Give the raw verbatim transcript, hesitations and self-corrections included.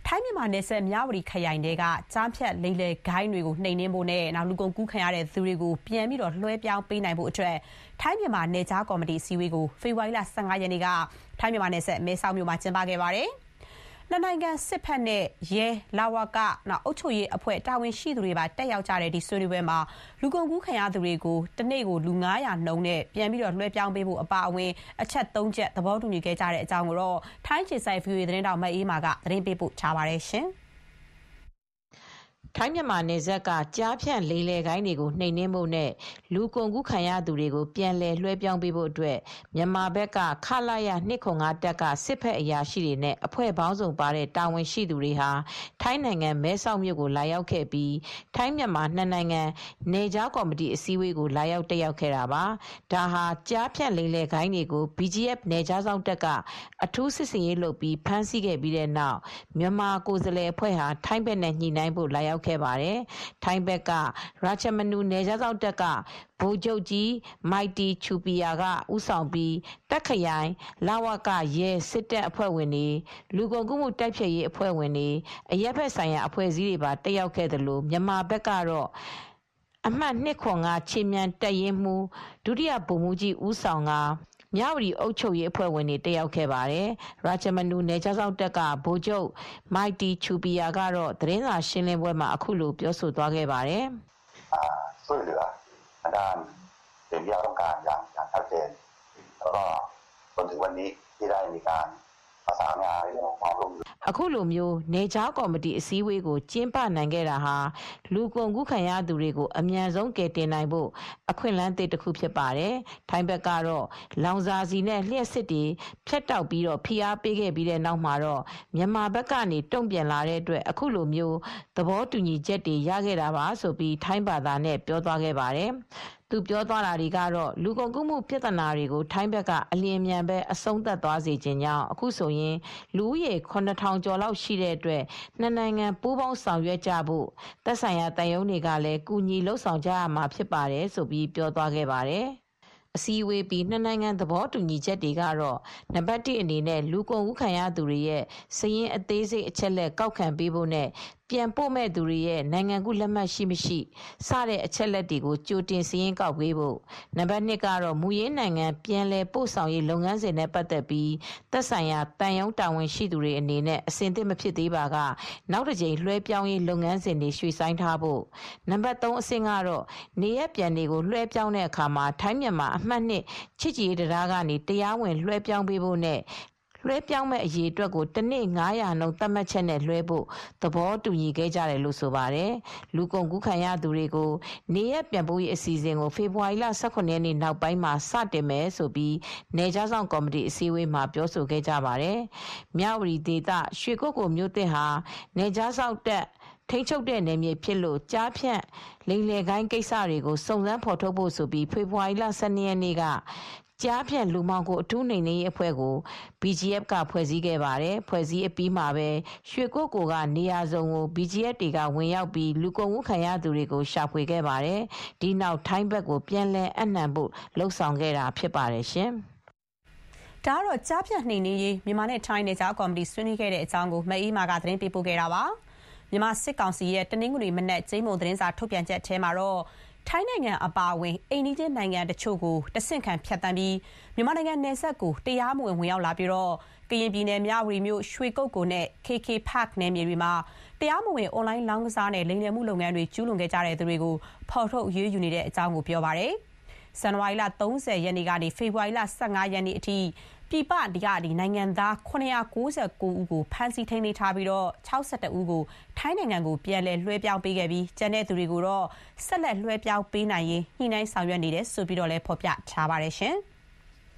ထိုင်းမြန်မာနယ်စပ်မြဝတီခရိုင်တွေကကြားဖြတ်လိမ့်လေဂိုင်းတွေကိုနှိမ်နင်းဖို့နဲ့နောက်လူကုန်ကူးခံရတဲ့သူတွေကိုပြန်ပြီးတော့လွှဲပြောင်းပေးနိုင်ဖို့အတွက်ထိုင်းမြန်မာနယ်ခြားကော်မတီအစည်းအဝေးကိုဖေဖော်ဝါရီလ၁၅ရက်နေ့ကထိုင်းမြန်မာနယ်စပ်မဲဆောက်မြို့မှာကျင်းပခဲ့ပါတယ်။နှစ်နိုင်ငံစစ်ဖက်နဲ့ရဲလာဝကနောက်အုပ်ချုပ်ရေးအဖွဲ့တာဝန်ရှိသူတွေပါတက်ရောက်ကြတဲ့ဒီဆွေးနွေးပွဲမှာလူကုန်ကူးခံရသူတွေကိုတနေ့ကိုလူ၅၀၀နှုန်းနဲ့ပြန်ပြီးတော့လွှဲပြောင်းပေးဖို့အပါအဝင်အချက်၃ချက်သဘောတူညီခဲ့ကြတဲ့အကြောင်းကိုတော့ထိုင်းခြေစိုက် ဗွီအိုအေ သတင်းတောက်မအေးမာကသတင်းပေးပို့ထားပါတယ်ရှင်။ထိုင်းမြန်မာနယ်စပ်ကကြားဖြန့်လိမ်လည်ဂိုင်းတွေကိုနှိမ်နင်းဖို့နဲ့လူကုန်ကူးခံရသူတွေကိုပြန်လည်လွှဲပြောင်းပေးဖို့အတွက်မြန်မာဘက်ကခလာရ၂ခု၅တပ်ကစစ်ဖက်အရာရှိတွေနဲ့အဖွဲ့ပေါင်းစုံပါတဲ့တာဝန်ရှိသူတွေဟာထိုင်းနိုင်ငံမဲဆောက်မြို့ကိုလာရောက်ခဲ့ပြီးထိုင်းမြန်မာနှစ်နိုင်ငံနယ်ခြားကော်မတီအစည်းအဝေးကိုလာရောက်တက်ရောက်ခဲ့တာပါ။ဒါဟာကြားဖြန့်လိမ်လည်ဂိုင်းတွေကို ဘီ ဂျီ အက်ဖ် နယ်ခြားစောင့်တပ်ကအထူးစစ်ဆင်ရေးလုပ်ပြီးဖမ်းဆီးခဲ့ပြီးတဲ့နောက်မြန်မာကိုယ်စားလှယ်အဖွဲ့ဟာထိုင်းဘက်နဲ့ညှိနှိုင်းဖို့လာရောက်ခဲ့ပါတယ်။ထိုင်းဘက်ကရာချမနူနယ်ခြားစောင့်တပ်ကဗိုလ်ချုပ်ကြီးမိုက်တီချူပီယာကဦးဆောင်ပြီးတပ်ခရိုင်လဝကရဲစစ်တပ်အဖွဲ့ဝင်တွေလူကုန်ကူးမှုတိုက်ဖျက်ရေးအဖွဲ့ဝင်တွေအရက်ဖက်ဆိုင်ရာအဖွဲ့အစည်းတွေပါတက်ရောက်ခဲ့တယ်လို့မြန်မာဘက်ကတော့အမှတ်၂ခု၅ခြေမြန်တပ်ရင်းမှုဒုတိယဗိုလ်မှူးကြီးဦးဆောင်ကမြဝတီအုပ်ချုပ်ရေးအဖွဲ့ဝင်တွေတက်ရောက်ခဲ့ပါတယ်။ရာချမနူနယ်ခြားစောင့်တပ်ကဗိုလ်ချုပ်မိုက်တီချူပီယာကတော့သတင်းစာရှင်းလင်းပွဲမှာအခုလိုပြောဆိုသွားခဲ့ပါတယ်။အာဆွေးနွေးတာအဒါเป็นยาต้องการอย่างอย่างชัดเจนแล้วก็จนถึงวันนี้ที่ได้มีการประสานงานเรื่องของความร่วมมือအခုလိုမျိုးနေကြားကော်မတီအစည်းအဝေးကိုကျင်းပနိုင်ခဲ့တာဟာလူကုန်ကူးခံရသူတွေကိုအမြန်ဆုံးကယ်တင်နိုင်ဖို့အခွင့်အလမ်းသစ်တစ်ခုဖြစ်ပါတယ်။ထိုင်းဘက်ကတော့လောင်စာစီနဲ့လျှက်စစ်တွေဖြတ်တောက်ပြီးတော့ဖိအားပေးခဲ့ပြီးတဲ့နောက်မှာတော့မြန်မာဘက်ကနေတုံ့ပြန်လာတဲ့အတွက်အခုလိုမျိုးသဘောတူညီချက်တွေရခဲ့တာပါဆိုပြီးထိုင်းဘာသာနဲ့ပြောသွားခဲ့ပါတယ်။သူပြောသွားတာတွေကတော့လူကုန်ကူးမှုပြဿနာတွေကိုထိုင်းဘက်ကအလျင်မြန်ပဲအဆုံးသတ်သွားစေခြင်းကြောင့်အခုဆိုရင်လူဦးရေခုနှစ်ထောင်ကျော်လောက်ရှိတဲ့အတွက်နှစ်နိုင်ငံပူးပေါင်းဆောင်ရွက်ကြဖို့သက်ဆိုင်ရာတန်ယုံတွေကလည်းကူညီလှုပ်ဆောင်ကြရမှာဖြစ်ပါတယ်ဆိုပြီးပြောသွားခဲ့ပါတယ်။အစည်းအဝေးပြီးနှစ်နိုင်ငံသဘောတူညီချက်တွေကတော့နံပါတ်၁အနေနဲ့လူကုန်ကူးခံရသူတွေရဲ့စည်ရင်းအသေးစိတ်အချက်လက်ကောက်ခံပေးဖို့နဲ့ပြန်ပို့မဲ့သူတွေရဲ့နိုင်ငံကူးလက်မှတ်ရှိမရှိစတဲ့အချက်လက်တွေကိုကြိုတင်စည်ရင်းကောက်ပေးဖို့နံပါတ်၂ကတော့မူရင်းနိုင်ငံပြန်လည်ပို့ဆောင်ရေးလုပ်ငန်းစဉ်နဲ့ပတ်သက်ပြီးသက်ဆိုင်ရာတန်ယုံတာဝန်ရှိသူတွေအနေနဲ့အဆင်သင့်မဖြစ်သေးပါကနောက်တစ်ကြိမ်လွှဲပြောင်းရေးလုပ်ငန်းစဉ်တွေရွှေ့ဆိုင်းထားဖို့နံပါတ်၃အဆင့်ကတော့နေရပြန်တွေကိုလွှဲပြောင်းတဲ့အခါမှာထိုင်းမြန်မာအမှတ်၂ချစ်ကြည်ရေးတရားကနေတရားဝင်လွှဲပြောင်းပေးဖို့နဲ့လွှဲပြောင်းမဲ့အရေးအတွက်ကိုတနေ့၅၀၀နှုန်းသတ်မှတ်ချက်နဲ့လွှဲဖို့သဘောတူညီခဲ့ကြတယ်လို့ဆိုပါတယ်။လူကုန်ကူးခံရသူတွေကိုနေရပြန်ပို့ရေးအစီအစဉ်ကိုဖေဖော်ဝါရီလ၁၇ရက်နေ့နောက်ပိုင်းမှာစတင်မယ်ဆိုပြီးနယ်ခြားဆောင်ကော်မတီအစည်းအဝေးမှာပြောဆိုခဲ့ကြပါတယ်။မြဝတီဒေသရွှေကုက္ကိုမြို့သစ်ဟာနယ်ခြားဆောင်တက်ထိန်းချုပ်တဲ့နယ်မြေဖြစ်လို့ကြားဖြန့်လိမ်လည်ဂိုင်းကိစ္စတွေကိုစုံစမ်းဖော်ထုတ်ဖို့ဆိုပြီးဖေဖော်ဝါရီလ၁၂ရက်နေ့ကကြားဖြန့်လူမောင်ကိုအထူးနှိမ်နင်းရေးအဖွဲ့ကို ဘီ ဂျီ အက်ဖ် ကဖွဲ့စည်းခဲ့ပါတယ်။ဖွဲ့စည်းအပြီးမှာပဲရွှေကုက္ကိုကနေရာစုံကို ဘီ ဂျီ အက်ဖ် တွေကဝင်ရောက်ပြီးလူကုန်ကူးခံရသူတွေကိုရှာဖွေခဲ့ပါတယ်။ဒီနောက်ထိုင်းဘက်ကိုပြန်လည်အနှံဖို့လှုံ့ဆော်ခဲ့တာဖြစ်ပါတယ်ရှင်။ဒါကတော့ကြားဖြတ်နှိမ်နင်းရေးမြန်မာနဲ့ထိုင်းနယ်ခြားကော်မတီဆွေးနွေးခဲ့တဲ့အကြောင်းကိုမအေးမာကသတင်းပေးပို့ခဲ့တာပါ။မြန်မာစစ်ကောင်စီရဲ့တနင်္ဂနွေမနက်ကျင်းပသတင်းစာထုတ်ပြန်ချက်ထဲမှာတော့ထိုင်းနိုင်ငံအပါအဝင်အိန္ဒိယနိုင်ငံတချို့ကိုတဆင့်ခံဖြတ်တန်းပြီးမြန်မာနိုင်ငံနယ်စပ်ကိုတရားမဝင်ဝင်ရောက်လာပြီးတော့ကရင်ပြည်နယ်မြဝတီမြို့ရွှေကုက္ကိုနဲ့ ကေ ကေ Park နယ်မြေတွေမှာတရားမဝင်အွန်လိုင်းလောင်းကစားနဲ့လိမ်လည်မှုလုပ်ငန်းတွေကျူးလွန်ခဲ့ကြတဲ့သူတွေကိုဖော်ထုတ်အရေးယူနေတဲ့အကြောင်းကိုပြောပါရယ်။ဇန်နဝါရီလ၃၀ရက်နေ့ကနေဖေဖော်ဝါရီလ၁၅ရက်နေ့အထိပြည်ပဒီကဒီနိုင်ငံသားခုနှစ်ရာ၉၉ဦးကိုဖမ်းဆီးထိန်းသိမ်းထားပြီးတော့၆၁ဦးကိုထိုင်းနိုင်ငံကိုပြန်လည်လွှဲပြောင်းပေးခဲ့ပြီးကျန်တဲ့သူတွေကိုတော့ဆက်လက်လွှဲပြောင်းပေးနိုင်ရေးညှိနှိုင်းဆောင်ရွက်နေတယ်ဆိုပြီးတော့လည်းဖော်ပြထားပါတယ်ရှင်။